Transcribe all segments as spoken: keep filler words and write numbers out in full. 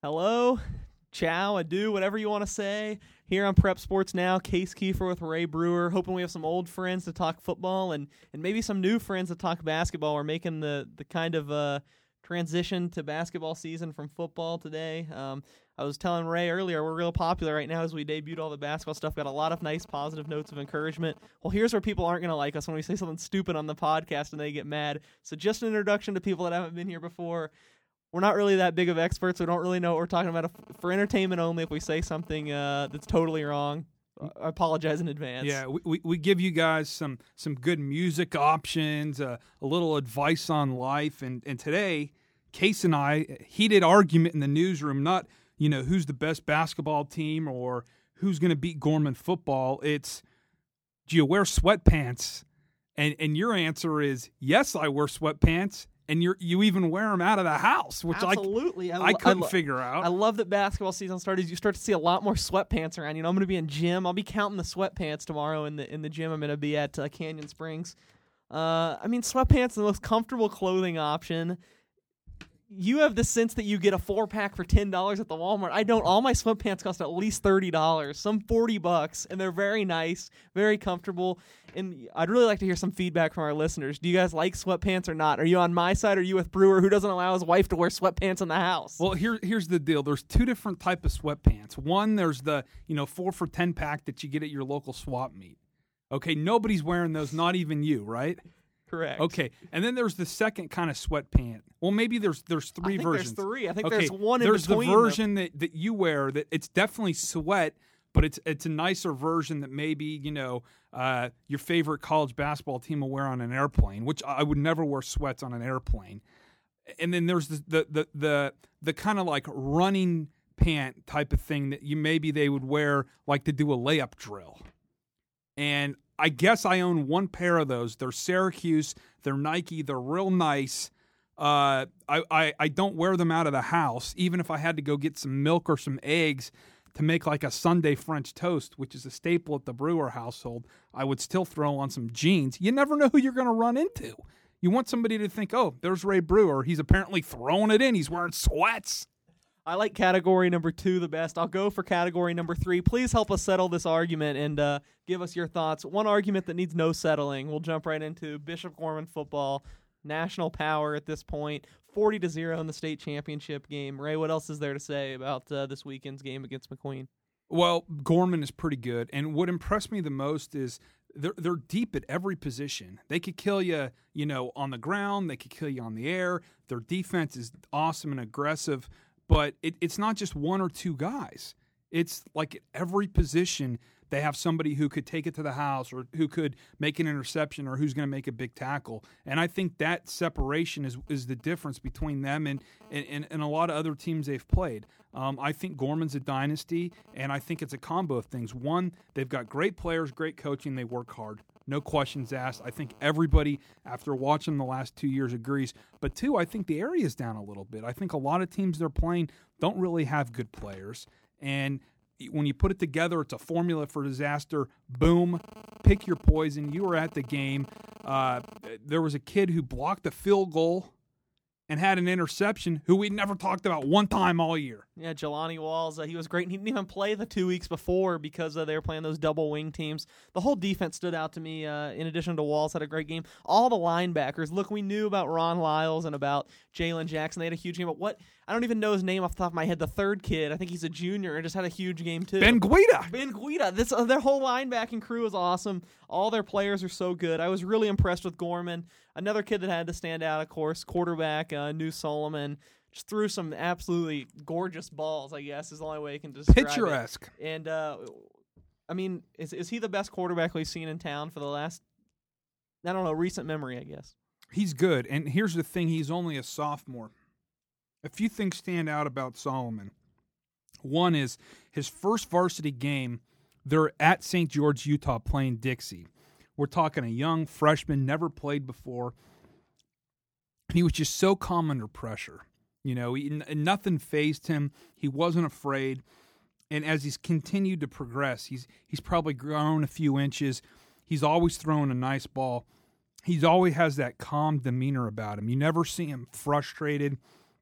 Hello, ciao, adieu, whatever you want to say. Here on Prep Sports Now, Case Kiefer with Ray Brewer, hoping we have some old friends to talk football and, and maybe some new friends to talk basketball. We're making the, the kind of uh, transition to basketball season from football today. Um, I was telling Ray earlier, we're real popular right now as we debuted all the basketball stuff. Got a lot of nice positive notes of encouragement. Well, here's where people aren't going to like us when we say something stupid on the podcast and they get mad. So just an introduction to people that haven't been here before. We're not really that big of experts. We don't really know what we're talking about. For entertainment only, if we say something uh, that's totally wrong, I apologize in advance. Yeah, we, we, we give you guys some some good music options, uh, a little advice on life. And, and today, Case and I, heated argument in the newsroom, not, you know, who's the best basketball team or who's going to beat Gorman football. It's, do you wear sweatpants? And and your answer is, yes, I wear sweatpants. And you you even wear them out of the house, which Absolutely. I, I, I couldn't I lo- figure out. I love that basketball season started. You start to see a lot more sweatpants around. You know, I'm going to be in gym. I'll be counting the sweatpants tomorrow in the in the gym. I'm going to be at uh, Canyon Springs. Uh, I mean, sweatpants are the most comfortable clothing option. You have the sense that you get a four-pack for ten dollars at the Walmart. I don't. All my sweatpants cost at least thirty dollars, some forty bucks, and they're very nice, very comfortable. And I'd really like to hear some feedback from our listeners. Do you guys like sweatpants or not? Are you on my side or are you with Brewer, who doesn't allow his wife to wear sweatpants in the house? Well, here, here's the deal. There's two different type of sweatpants. One, there's the, you know, four for ten pack that you get at your local swap meet. Okay, nobody's wearing those, not even you, right? Correct. Okay, and then there's the second kind of sweatpant. Well, maybe there's there's three I think versions. There's three. I think okay, there's one in there's between. There's the version that, that you wear that it's definitely sweat, but it's it's a nicer version that maybe, you know, uh, your favorite college basketball team will wear on an airplane, which I would never wear sweats on an airplane. And then there's the the the the, the kind of like running pant type of thing that you maybe they would wear like to do a layup drill. And I guess I own one pair of those. They're Syracuse. They're Nike. They're real nice. Uh, I, I, I don't wear them out of the house, even if I had to go get some milk or some eggs to make like a Sunday French toast, which is a staple at the Brewer household. I would still throw on some jeans. You never know who you're going to run into. You want somebody to think, oh, there's Ray Brewer. He's apparently throwing it in. He's wearing sweats. I like category number two the best. I'll go for category number three. Please help us settle this argument and uh, give us your thoughts. One argument that needs no settling. We'll jump right into Bishop Gorman football. National power at this point. forty to zero in the state championship game. Ray, what else is there to say about uh, this weekend's game against McQueen? Well, Gorman is pretty good. And what impressed me the most is they're, they're deep at every position. They could kill you, you know, on the ground. They could kill you on the air. Their defense is awesome and aggressive. But it, it's not just one or two guys. It's like at every position they have somebody who could take it to the house or who could make an interception or who's going to make a big tackle. And I think that separation is is the difference between them and, and, and a lot of other teams they've played. Um, I think Gorman's a dynasty, and I think it's a combo of things. One, they've got great players, great coaching, they work hard. No questions asked. I think everybody, after watching the last two years, agrees. But two, I think the area's down a little bit. I think a lot of teams they're playing don't really have good players. And when you put it together, it's a formula for disaster. Boom, pick your poison. You were at the game. Uh, there was a kid who blocked a field goal and had an interception who we'd never talked about one time all year. Yeah, Jelani Walls, uh, he was great. And he didn't even play the two weeks before because uh, they were playing those double wing teams. The whole defense stood out to me. Uh, in addition to Walls, had a great game. All the linebackers. Look, we knew about Ron Lyles and about Jalen Jackson. They had a huge game. But what? I don't even know his name off the top of my head. The third kid, I think he's a junior, and just had a huge game too. Ben Guida. Ben Guida. This uh, their whole linebacking crew is awesome. All their players are so good. I was really impressed with Gorman. Another kid that had to stand out, of course, quarterback uh, New Solomon. Just threw some absolutely gorgeous balls, I guess, is the only way I can describe Picturesque. it. And, uh, I mean, is is he the best quarterback we've seen in town for the last, I don't know, recent memory, I guess? He's good. And here's the thing, he's only a sophomore. A few things stand out about Solomon. One is his first varsity game, they're at Saint George, Utah, playing Dixie. We're talking a young freshman, never played before. He was just so calm under pressure. You know, he, n- nothing fazed him. He wasn't afraid. And as he's continued to progress, he's he's probably grown a few inches. He's always throwing a nice ball. He's always has that calm demeanor about him. You never see him frustrated.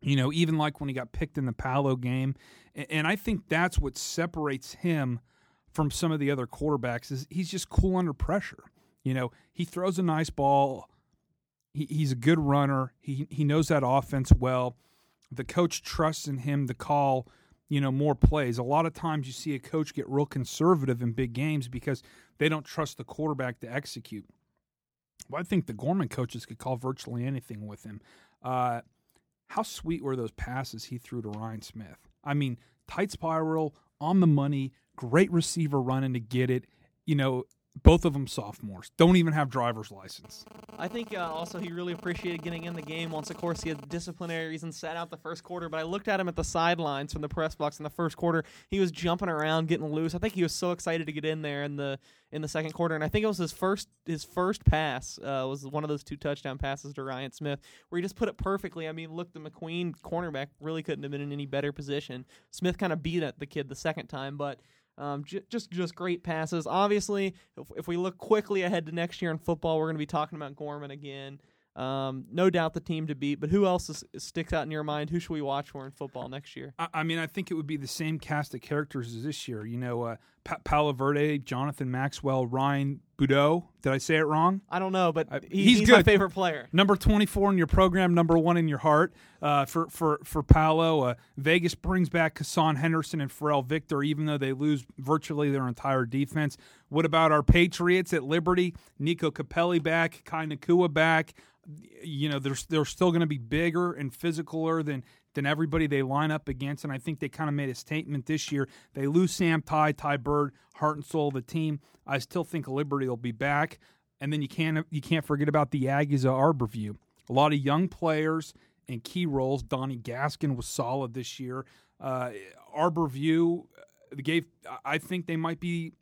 You know, even like when he got picked in the Palo game. And I think that's what separates him from some of the other quarterbacks is he's just cool under pressure. You know, he throws a nice ball. He, he's a good runner. He he knows that offense well. The coach trusts in him to call, you know, more plays. A lot of times you see a coach get real conservative in big games because they don't trust the quarterback to execute. Well, I think the Gorman coaches could call virtually anything with him. Uh, how sweet were those passes he threw to Ryan Smith? I mean, tight spiral, on the money, great receiver running to get it. You know, both of them sophomores. Don't even have driver's license. I think uh, also he really appreciated getting in the game once, of course, he had disciplinary reasons, sat out the first quarter. But I looked at him at the sidelines from the press box in the first quarter. He was jumping around, getting loose. I think he was so excited to get in there in the in the second quarter. And I think it was his first his first pass uh, was one of those two touchdown passes to Ryan Smith where he just put it perfectly. I mean, look, the McQueen cornerback really couldn't have been in any better position. Smith kind of beat at the kid the second time, but Um, j- just just great passes. Obviously, if, if we look quickly ahead to next year in football, we're going to be talking about Gorman again. Um, no doubt the team to beat, but who else is, sticks out in your mind? Who should we watch for in football next year? I, I mean, I think it would be the same cast of characters as this year. You know, uh, pa- Palo Verde, Jonathan Maxwell, Ryan Boudreaux. Did I say it wrong? I don't know, but I, he, he's, he's good. my favorite player. Number twenty-four in your program, number one in your heart. Uh, for for for Palo, uh, Vegas brings back Hassan Henderson and Pharrell Victor, even though they lose virtually their entire defense. What about our Patriots at Liberty? Nico Capelli back, Kai Nakua back. You know, they're they're still going to be bigger and physicaler than than everybody they line up against, and I think they kind of made a statement this year. They lose Sam Ty, Ty Bird, heart and soul of the team. I still think Liberty will be back, and then you can't you can't forget about the Aggies of Arborview. A lot of young players in key roles. Donnie Gaskin was solid this year. Uh, Arborview gave. I think they might be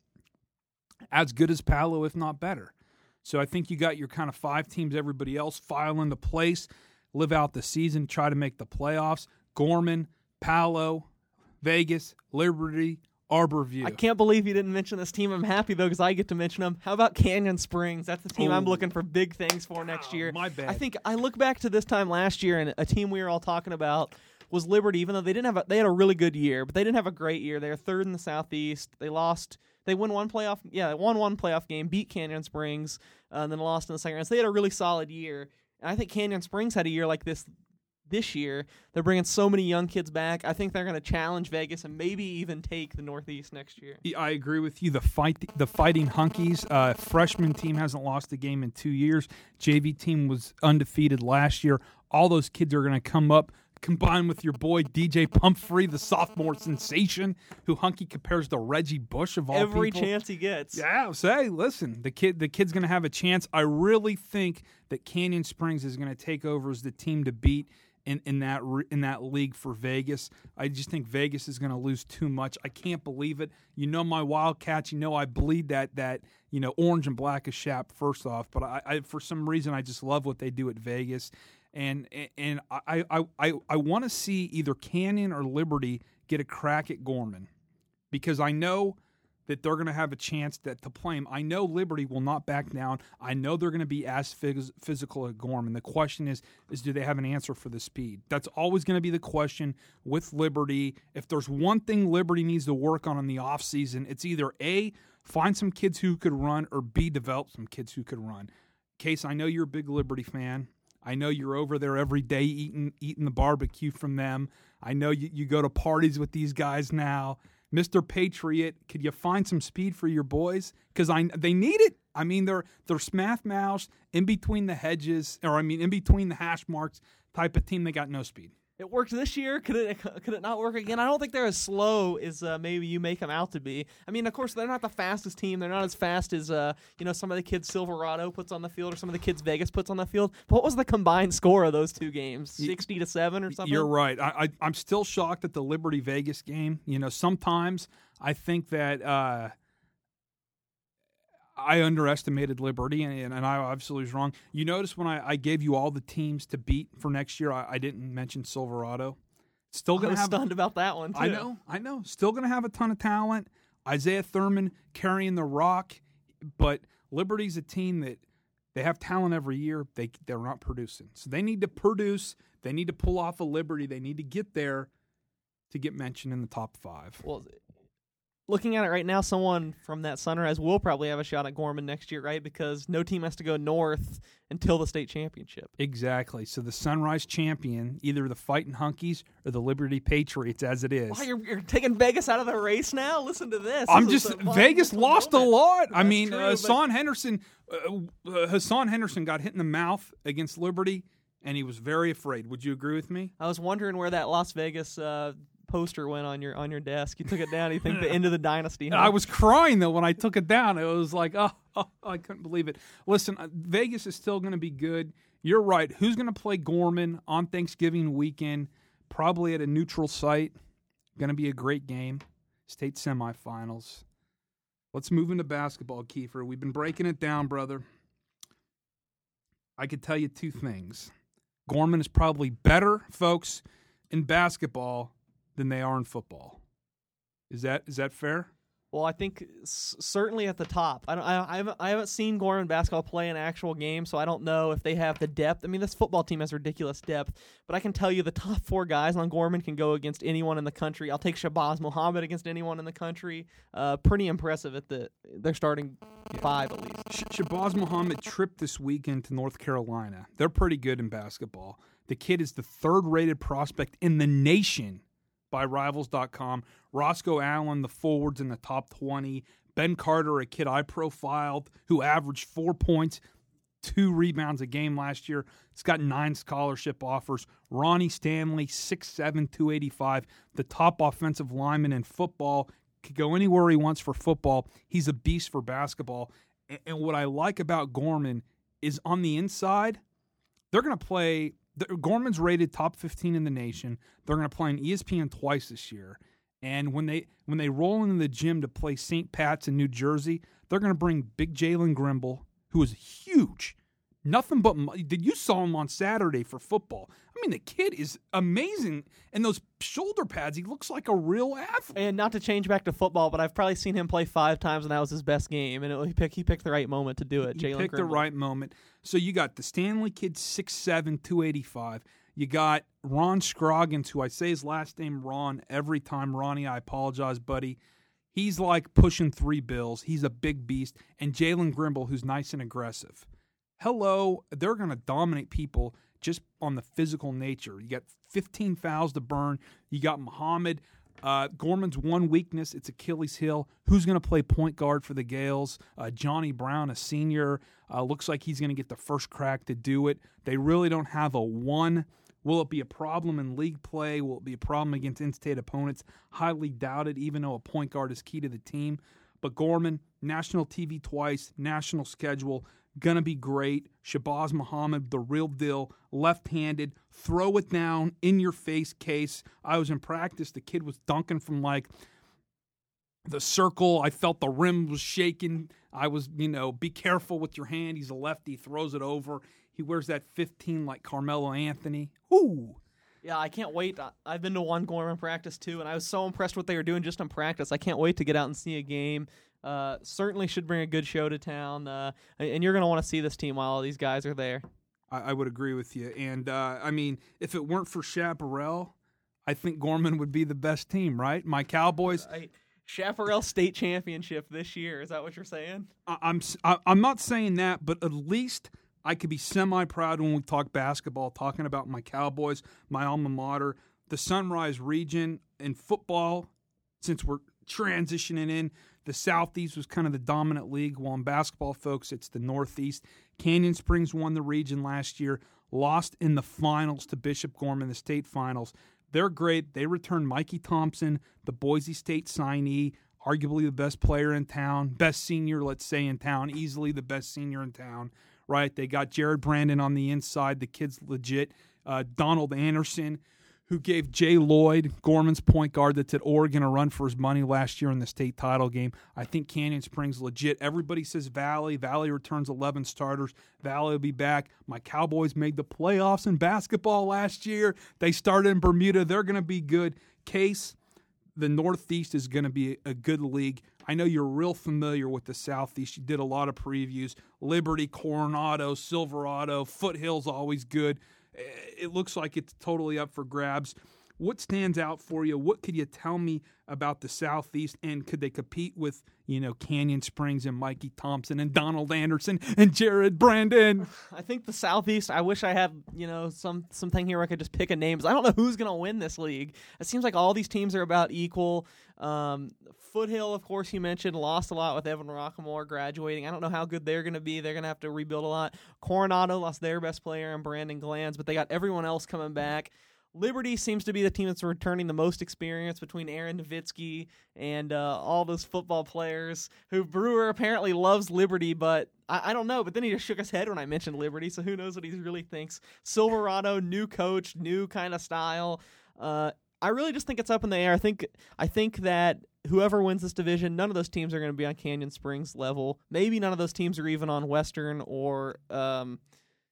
as good as Palo, if not better. So I think you got your kind of five teams, everybody else file into place, live out the season, try to make the playoffs. Gorman, Palo, Vegas, Liberty, Arborview. I can't believe you didn't mention this team. I'm happy, though, because I get to mention them. How about Canyon Springs? That's the team oh. I'm looking for big things for next year. My bad. I think I look back to this time last year, and a team we were all talking about was Liberty, even though they didn't have a, they had a really good year, but they didn't have a great year. They were third in the Southeast. They lost. They won one playoff. Yeah, they won one playoff game, beat Canyon Springs, uh, and then lost in the second round. So they had a really solid year. And I think Canyon Springs had a year like this this year. They're bringing so many young kids back. I think they're going to challenge Vegas and maybe even take the Northeast next year. I agree with you. The fight, the Fighting Hunkies, uh, freshman team hasn't lost a game in two years. J V team was undefeated last year. All those kids are going to come up. Combined with your boy D J Pumphrey, the sophomore sensation, who Hunky compares to Reggie Bush of all Every people. Every chance he gets. Yeah, say, listen, the kid, the kid's going to have a chance. I really think that Canyon Springs is going to take over as the team to beat in, in that in that league for Vegas. I just think Vegas is going to lose too much. I can't believe it. You know my Wildcats. You know I bleed that that you know orange and black as Shap. First off, but I, I for some reason I just love what they do at Vegas. And and I I, I, I want to see either Canyon or Liberty get a crack at Gorman, because I know that they're going to have a chance that, to play him. I know Liberty will not back down. I know they're going to be as phys- physical at Gorman. The question is, is do they have an answer for the speed? That's always going to be the question with Liberty. If there's one thing Liberty needs to work on in the offseason, it's either A, find some kids who could run, or B, develop some kids who could run. Case, I know you're a big Liberty fan. I know you're over there every day eating eating the barbecue from them. I know you, you go to parties with these guys now. Mister Patriot, could you find some speed for your boys? Because I they need it. I mean, they're they're smath mouse in between the hedges, or I mean, in between the hash marks type of team. They got no speed. It worked this year. Could it could it not work again? I don't think they're as slow as uh, maybe you make them out to be. I mean, of course, they're not the fastest team. They're not as fast as uh, you know some of the kids Silverado puts on the field or some of the kids Vegas puts on the field. But what was the combined score of those two games? Sixty to seven or something? You're right. I, I I'm still shocked at the Liberty Vegas game. You know, sometimes I think that uh, I underestimated Liberty, and, and I obviously was wrong. You notice when I, I gave you all the teams to beat for next year, I, I didn't mention Silverado. Still going to have stunned about that one, too. I know, I know. Still going to have a ton of talent. Isaiah Thurman carrying the rock, but Liberty's a team that they have talent every year. They they're not producing, so they need to produce They need to pull off a Liberty. They need to get there to get mentioned in the top five. Well, looking at it right now, someone from that Sunrise will probably have a shot at Gorman next year, right? Because no team has to go north until the state championship. Exactly. So the Sunrise champion, either the Fighting Hunkies or the Liberty Patriots, as it is. Wow, you're, you're taking Vegas out of the race now? Listen to this. I'm this just Vegas lost moment. a lot. That's I mean, true, uh, but- Hassan Henderson, uh, uh, Hassan Henderson got hit in the mouth against Liberty, and he was very afraid. Would you agree with me? I was wondering where that Las Vegas uh, poster went on your on your desk. You took it down. You think the end of the dynasty? Huh? I was crying though when I took it down. It was like, oh, oh I couldn't believe it. Listen, uh, Vegas is still going to be good. You're right. Who's going to play Gorman on Thanksgiving weekend? Probably at a neutral site. Going to be a great game. State semifinals. Let's move into basketball, Kiefer. We've been breaking it down, brother. I could tell you two things. Gorman is probably better, folks, in basketball than they are in football. Is that is that fair? Well, I think s- certainly at the top. I don't. I, I haven't. I haven't seen Gorman basketball play an actual game, so I don't know if they have the depth. I mean, this football team has ridiculous depth, but I can tell you the top four guys on Gorman can go against anyone in the country. I'll take Shabazz Muhammad against anyone in the country. Uh, pretty impressive at the. They're starting five at least. Sh- Shabazz Muhammad tripped this weekend to North Carolina. They're pretty good in basketball. The kid is the third-rated prospect in the nation by Rivals dot com. Roscoe Allen, the forwards in the top twenty. Ben Carter, a kid I profiled, who averaged four points, two rebounds a game last year. He's got nine scholarship offers. Ronnie Stanley, six seven, two eighty-five, the top offensive lineman in football. Could go anywhere he wants for football. He's a beast for basketball. And, and what I like about Gorman is on the inside, they're going to play – Gorman's rated top fifteen in the nation. They're going to play on E S P N twice this year. And when they when they roll into the gym to play Saint Pat's in New Jersey, they're going to bring big Jalen Grimble, who is huge. Nothing but – did you saw him on Saturday for football. I mean, the kid is amazing. And those shoulder pads, he looks like a real athlete. And not to change back to football, but I've probably seen him play five times, and that was his best game. And it, he picked he picked the right moment to do it. He Jalen picked the Grimble. right moment. So you got the Stanley kid, six seven, two eighty-five. You got Ron Scroggins, who I say his last name Ron every time. Ronnie, I apologize, buddy. He's like pushing three bills. He's a big beast. And Jalen Grimble, who's nice and aggressive. Hello, they're going to dominate people just on the physical nature. You got fifteen fouls to burn. You got Muhammad. Uh, Gorman's one weakness, it's Achilles heel. Who's going to play point guard for the Gales? Uh, Johnny Brown, a senior, uh, looks like he's going to get the first crack to do it. They really don't have a one. Will it be a problem in league play? Will it be a problem against in-state opponents? Highly doubted, even though a point guard is key to the team. But Gorman, national T V twice, national schedule, going to be great. Shabazz Muhammad, the real deal, left-handed, throw it down, in-your-face case. I was in practice. The kid was dunking from, like, the circle. I felt the rim was shaking. I was, you know, be careful with your hand. He's a lefty, throws it over. He wears that fifteen like Carmelo Anthony. Ooh. Yeah, I can't wait. I- I've been to one Gorman practice, too, and I was so impressed what they were doing just in practice. I can't wait to get out and see a game. Uh, certainly should bring a good show to town, uh, and you're going to want to see this team while all these guys are there. I, I would agree with you. And, uh, I mean, if it weren't for Chaparral, I think Gorman would be the best team, right? My Cowboys. I, Chaparral State Championship this year. Is that what you're saying? I, I'm s- I, I'm not saying that, but at least I could be semi-proud when we talk basketball, talking about my Cowboys, my alma mater, the Sunrise region in football, since we're transitioning in. The Southeast was kind of the dominant league, while in basketball, folks, it's the Northeast. Canyon Springs won the region last year, lost in the finals to Bishop Gorman, the state finals. They're great. They returned Mikey Thompson, the Boise State signee, arguably the best player in town, best senior, let's say, in town, easily the best senior in town, right? They got Jared Brandon on the inside. The kid's legit. Uh, Donald Anderson, who gave Jay Lloyd, Gorman's point guard that's at Oregon, a run for his money last year in the state title game. I think Canyon Springs legit. Everybody says Valley. Valley returns eleven starters. Valley will be back. My Cowboys made the playoffs in basketball last year. They started in Bermuda. They're going to be good. Case, the Northeast is going to be a good league. I know you're real familiar with the Southeast. You did a lot of previews. Liberty, Coronado, Silverado, Foothills, always good. it looks like it's totally up for grabs. What stands out for you? What could you tell me about the Southeast? And could they compete with, you know, Canyon Springs and Mikey Thompson and Donald Anderson and Jared Brandon? I think the Southeast, I wish I had, you know, some something here where I could just pick a name. 'Cause I don't know who's going to win this league. It seems like all these teams are about equal. Um, Foothill, of course, you mentioned, lost a lot with Evan Rockamore graduating. I don't know how good they're going to be. They're going to have to rebuild a lot. Coronado lost their best player in Brandon Glanz, but they got everyone else coming back. Liberty seems to be the team that's returning the most experience between Aaron Nowitzki and uh, all those football players who Brewer apparently loves Liberty, but I, I don't know. But then he just shook his head when I mentioned Liberty, so who knows what he really thinks. Silverado, new coach, new kind of style. Uh, I really just think it's up in the air. I think I think that whoever wins this division, none of those teams are going to be on Canyon Springs level. Maybe none of those teams are even on Western or um,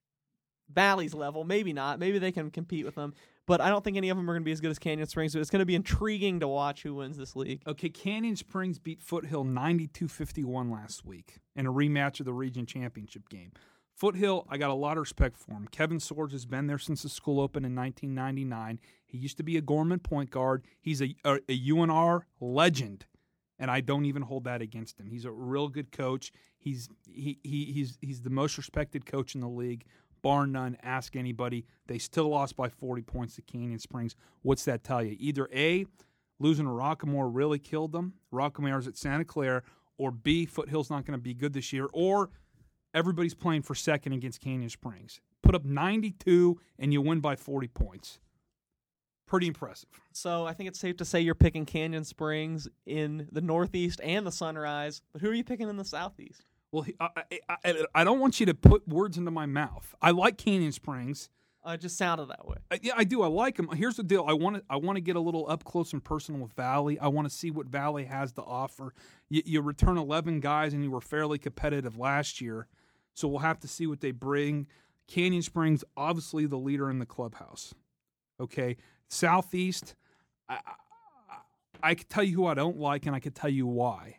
Valley's level. Maybe not. Maybe they can compete with them. But I don't think any of them are going to be as good as Canyon Springs. So it's going to be intriguing to watch who wins this league. Okay, Canyon Springs beat Foothill ninety-two fifty-one last week in a rematch of the region championship game. Foothill, I got a lot of respect for him. Kevin Swords has been there since the school opened in nineteen ninety-nine. He used to be a Gorman point guard. He's a, a, a U N R legend, and I don't even hold that against him. He's a real good coach. He's he, he he's he's the most respected coach in the league. Bar none, ask anybody. They still lost by forty points to Canyon Springs. What's that tell you? Either A, losing to Rockamore really killed them. Rockamore's at Santa Clara. Or B, Foothill's not going to be good this year. Or everybody's playing for second against Canyon Springs. Put up ninety-two and you win by forty points. Pretty impressive. So I think it's safe to say you're picking Canyon Springs in the Northeast and the Sunrise. But who are you picking in the Southeast? Well, I, I, I, I don't want you to put words into my mouth. I like Canyon Springs. Uh, it just sounded that way. I, yeah, I do. I like them. Here's the deal. I want to I want to get a little up close and personal with Valley. I want to see what Valley has to offer. You, you return eleven guys, and you were fairly competitive last year, so we'll have to see what they bring. Canyon Springs, obviously the leader in the clubhouse. Okay, Southeast, I, I, I could tell you who I don't like, and I could tell you why.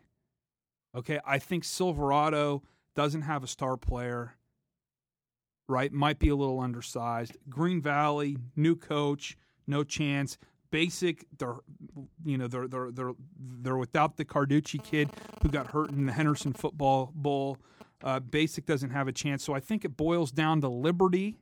Okay, I think Silverado doesn't have a star player, right? Might be a little undersized. Green Valley, new coach, no chance. Basic, they're you know they're they're they're they're without the Carducci kid who got hurt in the Henderson Football Bowl. Uh, Basic doesn't have a chance, so I think it boils down to Liberty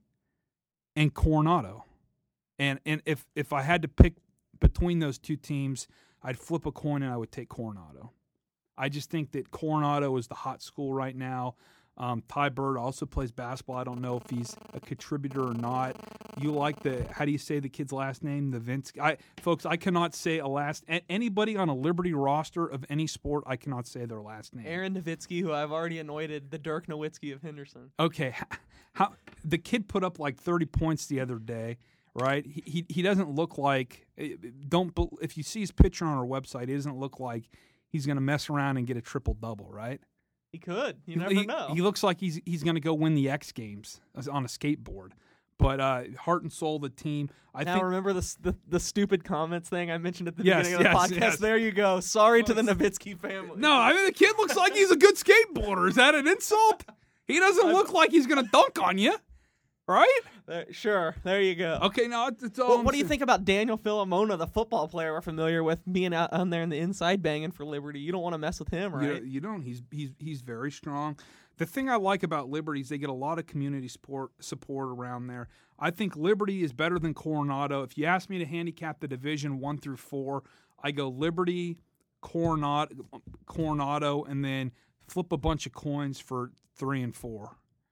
and Coronado. And and if if I had to pick between those two teams, I'd flip a coin and I would take Coronado. I just think that Coronado is the hot school right now. Um, Ty Bird also plays basketball. I don't know if he's a contributor or not. You like the, how do you say the kid's last name? The Vince. I, folks, I cannot say a last, anybody on a Liberty roster of any sport, I cannot say their last name. Aaron Nowitzki, who I've already anointed the Dirk Nowitzki of Henderson. Okay. How, the kid put up like thirty points the other day, right? He, he, he doesn't look like, don't, if you see his picture on our website, it doesn't look like he's going to mess around and get a triple-double, right? He could. You never he, know. He looks like he's he's going to go win the X Games on a skateboard. But uh, heart and soul, the team. I now think, remember the, the the stupid comments thing I mentioned at the yes, beginning of the yes, podcast? yes. There you go. Sorry to the Nowitzki family. No, I mean, the kid looks like he's a good skateboarder. Is that an insult? He doesn't look like he's going to dunk on you, right? There, sure. There you go. Okay, now it's all. Well, what do you think about Daniel Filomona, the football player we're familiar with, being out on there in the inside banging for Liberty? You don't want to mess with him, right? You, you don't. He's he's he's very strong. The thing I like about Liberty is they get a lot of community support support around there. I think Liberty is better than Coronado. If you ask me to handicap the division one through four, I go Liberty, Coronado, Coronado, and then flip a bunch of coins for three and four.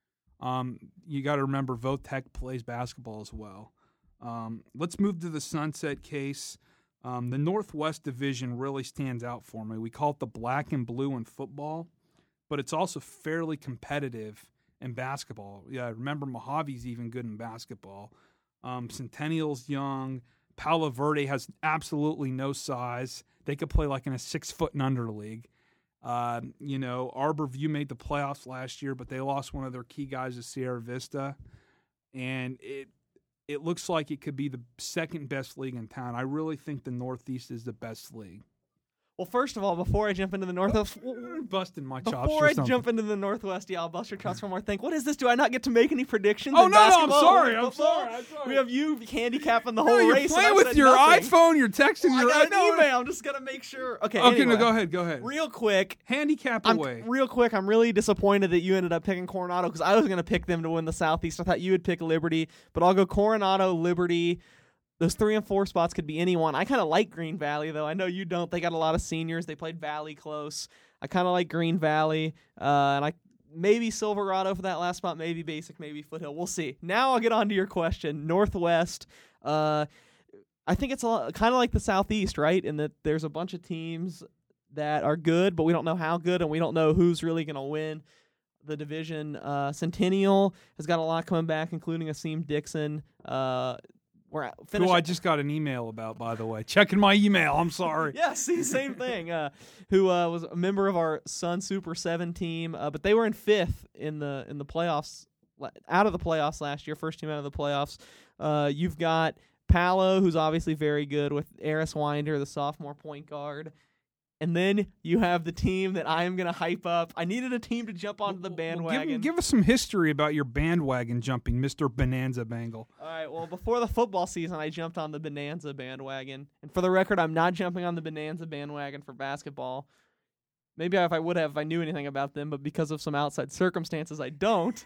Um, you got to remember, Votech plays basketball as well. Um, let's move to the Sunset case. Um, the Northwest Division really stands out for me. We call it the black and blue in football, but it's also fairly competitive in basketball. Yeah, remember, Mojave's even good in basketball. Um, Centennial's young. Palo Verde has absolutely no size. They could play like in a six-foot and under league. Uh, you know, Arborview made the playoffs last year, but they lost one of their key guys to Sierra Vista. And it it looks like it could be the second best league in town. I really think the Northeast is the best league. Well, first of all, before I jump into the Northwest, busting my chops. before or I something. jump into the Northwest, yeah, I'll bust your chops for more. Think, what is this? Do I not get to make any predictions? Oh in no, no, I'm basketball? sorry, I'm Football? sorry, I'm sorry. We have you handicapping the No, whole you're race. and playing I've with said your nothing. iPhone. You're texting Well, your. I got no, an email. I'm just gonna make sure. Okay. Okay, anyway, no, go ahead, go ahead. Real quick, Handicap I'm, away. real quick, I'm really disappointed that you ended up picking Coronado because I was going to pick them to win the Southeast. I thought you would pick Liberty, but I'll go Coronado, Liberty. Those three and four spots could be anyone. I kind of like Green Valley, though. I know you don't. They got a lot of seniors. They played Valley close. I kind of like Green Valley, uh, and I maybe Silverado for that last spot, maybe Basic, maybe Foothill. We'll see. Now I'll get on to your question. Northwest, uh, I think it's kind of like the Southeast, right, in that there's a bunch of teams that are good, but we don't know how good, and we don't know who's really going to win the division. Uh, Centennial has got a lot coming back, including Asim Dixon. Uh, we're Who I just got an email about, by the way. Checking my email. I'm sorry. Yeah, see, same thing. Uh, who uh, was a member of our Sun Super Seven team, uh, but they were in fifth in the in the playoffs, out of the playoffs last year. First team out of the playoffs. Uh, you've got Palo, who's obviously very good with Eris Winder, the sophomore point guard. And then you have the team that I am going to hype up. I needed a team to jump onto the bandwagon. Well, give, give us some history about your bandwagon jumping, Mister Bonanza Bengal. All right, well, before the football season, I jumped on the Bonanza bandwagon. And for the record, I'm not jumping on the Bonanza bandwagon for basketball. Maybe if I would have if I knew anything about them, but because of some outside circumstances, I don't.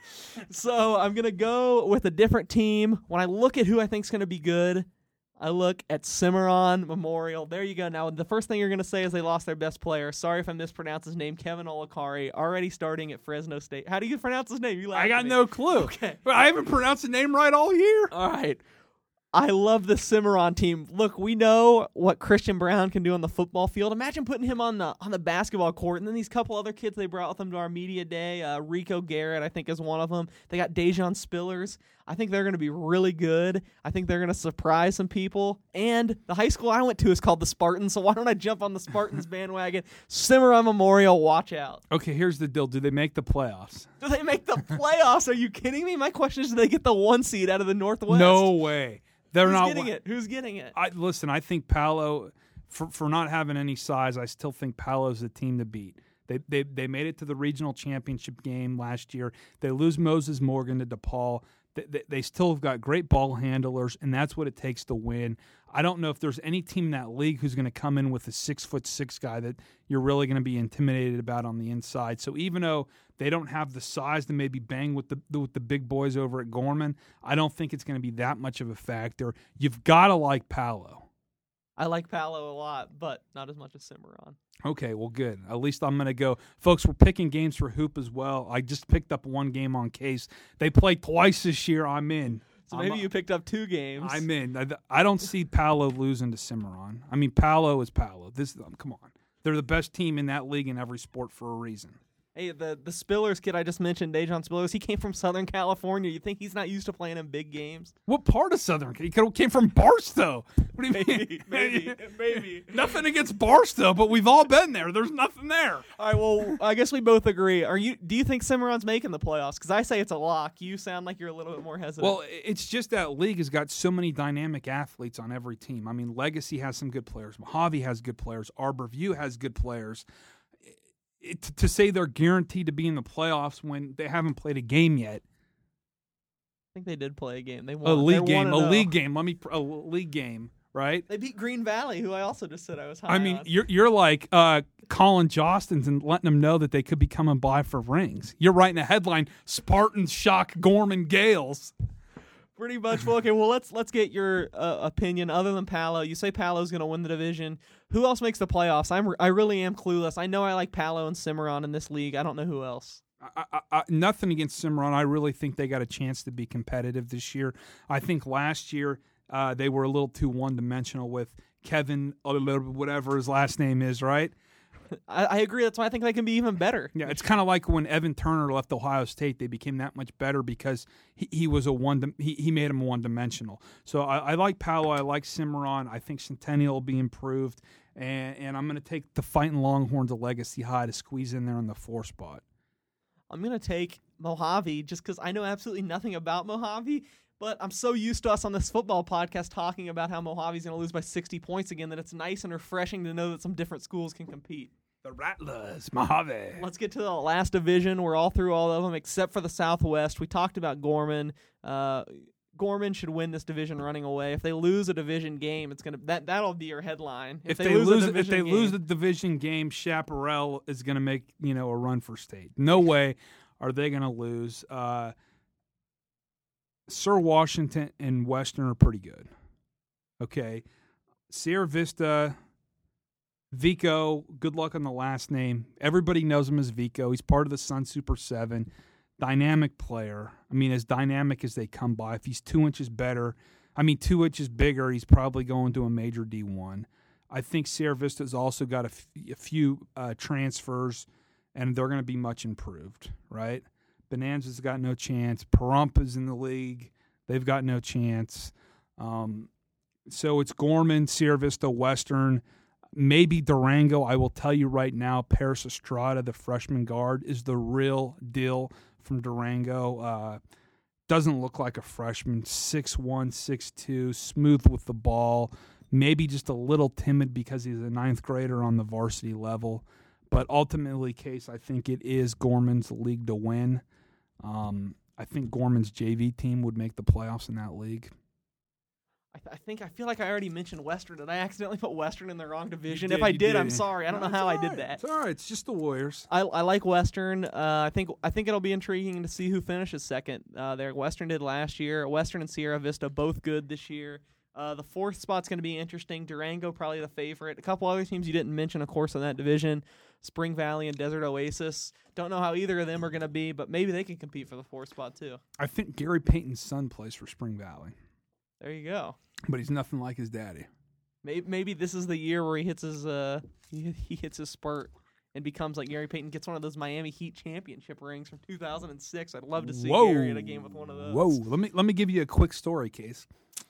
So I'm going to go with a different team. When I look at who I think is going to be good, I look at Cimarron Memorial. There you go. Now, the first thing you're going to say is they lost their best player. Sorry if I mispronounce his name, Kevin Olakari, already starting at Fresno State. How do you pronounce his name? You laughed I got at me. no clue. Okay. But I haven't pronounced the name right all year. All right. I love the Cimarron team. Look, we know what Christian Brown can do on the football field. Imagine putting him on the on the basketball court. And then these couple other kids they brought with them to our media day. Uh, Rico Garrett, I think, is one of them. They got Dejon Spillers. I think they're going to be really good. I think they're going to surprise some people. And the high school I went to is called the Spartans, so why don't I jump on the Spartans bandwagon? Cimarron Memorial, watch out. Okay, here's the deal. Do they make the playoffs? Do they make the playoffs? Are you kidding me? My question is, do they get the one seed out of the Northwest? No way. They're Who's not getting it? Who's getting it? I listen. I think Palo, for for not having any size, I still think Palo's the team to beat. They they they made it to the regional championship game last year. They lose Moses Morgan to DePaul. They, they, they still have got great ball handlers, and that's what it takes to win. I don't know if there's any team in that league who's going to come in with a six foot six guy that you're really going to be intimidated about on the inside. So even though they don't have the size to maybe bang with the with the big boys over at Gorman, I don't think it's going to be that much of a factor. You've got to like Palo. I like Palo a lot, but not as much as Cimarron. Okay, well, good. At least I'm going to go. Folks, we're picking games for Hoop as well. I just picked up one game on Case. They play twice this year. I'm in. So maybe I'm, you picked up two games. I'm in. I, I don't see Palo losing to Cimarron. I mean, Palo is Palo. This, um, come on. They're the best team in that league in every sport for a reason. Hey, the the Spillers kid I just mentioned, Dejon Spillers, he came from Southern California. You think he's not used to playing in big games? What part of Southern? He could- came from Barstow. What do you Maybe, mean? maybe, maybe. Nothing against Barstow, but we've all been there. There's nothing there. All right, well, I guess we both agree. Are you? Do you think Cimarron's making the playoffs? Because I say it's a lock. You sound like you're a little bit more hesitant. Well, it's just that league has got so many dynamic athletes on every team. I mean, Legacy has some good players. Mojave has good players. Arborview has good players. It, to say they're guaranteed to be in the playoffs when they haven't played a game yet. I think they did play a game. They won. A league They're game. A one and oh. league game. Let me. A league game. Right. They beat Green Valley, who I also just said I was high I mean, on. you're you're like uh, Colin Jostens and letting them know that they could be coming by for rings. You're writing a headline: Spartans shock Gorman Gales. Pretty much. Well, okay, well, let's let's get your uh, opinion. Other than Palo, you say Palo's going to win the division. Who else makes the playoffs? I'm I really am clueless. I know I like Palo and Cimarron in this league. I don't know who else. I, I, I, nothing against Cimarron. I really think they got a chance to be competitive this year. I think last year uh, they were a little too one-dimensional with Kevin, whatever his last name is, right? I, I agree. That's why I think they can be even better. Yeah, it's kind of like when Evan Turner left Ohio State. They became that much better because he, he was a one. He, he made them one-dimensional. So I, I like Palo. I like Cimarron. I think Centennial will be improved. And, and I'm going to take the Fighting Longhorns of Legacy High to squeeze in there in the four spot. I'm going to take Mojave just because I know absolutely nothing about Mojave. But I'm so used to us on this football podcast talking about how Mojave's going to lose by sixty points again that it's nice and refreshing to know that some different schools can compete. The Rattlers, Mojave. Let's get to the last division. We're all through all of them except for the Southwest. We talked about Gorman. Uh, Gorman should win this division running away. If they lose a division game, it's gonna that that'll be your headline. If, if they, they lose, lose a if they game, lose the division game, Chaparral is going to make you know a run for state. No way are they going to lose. Uh, Sir Washington and Western are pretty good. Okay, Sierra Vista, Vico. Good luck on the last name. Everybody knows him as Vico. He's part of the Sun Super Seven. Dynamic player. I mean, as dynamic as they come by. If he's two inches better, I mean, two inches bigger, he's probably going to a major D one. I think Sierra Vista's also got a, f- a few uh, transfers, and they're going to be much improved, right? Bonanza's got no chance. Pahrump in the league. They've got no chance. Um, so it's Gorman, Sierra Vista, Western, maybe Durango. I will tell you right now, Paris Estrada, the freshman guard, is the real deal from Durango. Uh, doesn't look like a freshman. six one, six two, smooth with the ball. Maybe just a little timid because he's a ninth grader on the varsity level. But ultimately, Case, I think it is Gorman's league to win. Um, I think Gorman's J V team would make the playoffs in that league. I, th- I think I feel like I already mentioned Western. Did I accidentally put Western in the wrong division? Did, if I did, did, I'm sorry. I don't no, know how I right. did that. It's all right. It's just the Warriors. I, I like Western. Uh, I think I think it'll be intriguing to see who finishes second. Uh, there, Western did last year. Western and Sierra Vista both good this year. Uh, the fourth spot's going to be interesting. Durango probably the favorite. A couple other teams you didn't mention, of course, in that division. Spring Valley and Desert Oasis. Don't know how either of them are going to be, but maybe they can compete for the fourth spot too. I think Gary Payton's son plays for Spring Valley. There you go. But he's nothing like his daddy. Maybe, maybe this is the year where he hits his uh he, he hits his spurt and becomes like Gary Payton, gets one of those Miami Heat championship rings from two thousand six. I'd love to see Whoa. Gary in a game with one of those. Whoa! Let me let me give you a quick story, Case.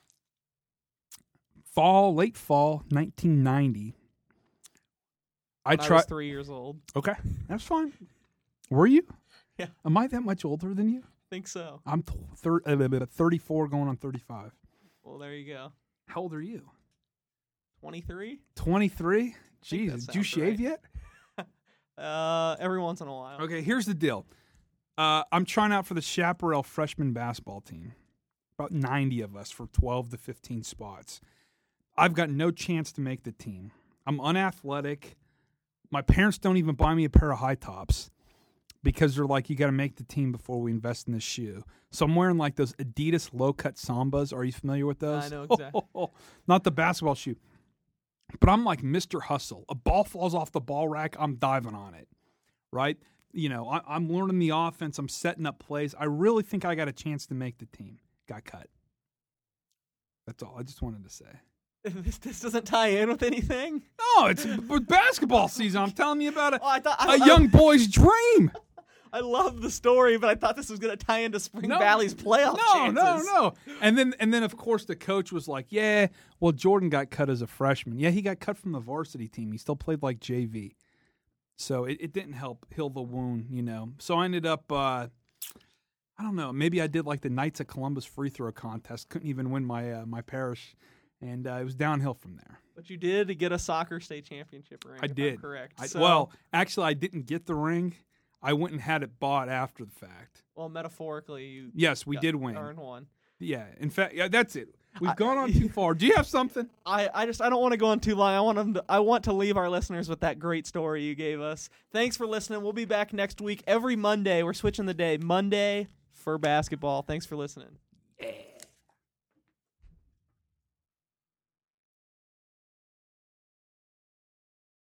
Fall, late fall, nineteen ninety. I tried. I tried. was three years old. Okay, that's fine. Were you? Yeah. Am I that much older than you? Think so. I'm th- thir- uh, thirty-four, going on thirty-five. Well, there you go. How old are you? twenty-three. twenty-three. Jeez, did you shave right. yet? uh, every once in a while. Okay, here's the deal. Uh, I'm trying out for the Chaparral freshman basketball team. About ninety of us for twelve to fifteen spots. I've got no chance to make the team. I'm unathletic. My parents don't even buy me a pair of high tops because they're like, you got to make the team before we invest in this shoe. So I'm wearing like those Adidas low-cut Sambas. Are you familiar with those? I know exactly. Not the basketball shoe. But I'm like Mister Hustle. A ball falls off the ball rack, I'm diving on it, right? You know, I, I'm learning the offense. I'm setting up plays. I really think I got a chance to make the team. Got cut. That's all I just wanted to say. This, this doesn't tie in with anything? No, it's b- basketball season. I'm telling you about a, oh, I thought, a I, young I, boy's dream. I love the story, but I thought this was going to tie into Spring no, Valley's playoff no, chances. No, no, no. And then, and then, of course, the coach was like, yeah, well, Jordan got cut as a freshman. Yeah, he got cut from the varsity team. He still played like J V. So it, it didn't help heal the wound, you know. So I ended up, uh, I don't know, maybe I did like the Knights of Columbus free throw contest. Couldn't even win my uh, my parish. And uh, it was downhill from there. But you did get a soccer state championship ring. I if did. I'm correct. I, so, well, actually, I didn't get the ring. I went and had it bought after the fact. Well, metaphorically, you yes, we did win. Earned one. Yeah. In fact, yeah, that's it. We've I, gone on too far. Do you have something? I, I just I don't want to go on too long. I want them to, I want to leave our listeners with that great story you gave us. Thanks for listening. We'll be back next week every Monday. We're switching the day. Monday for basketball. Thanks for listening.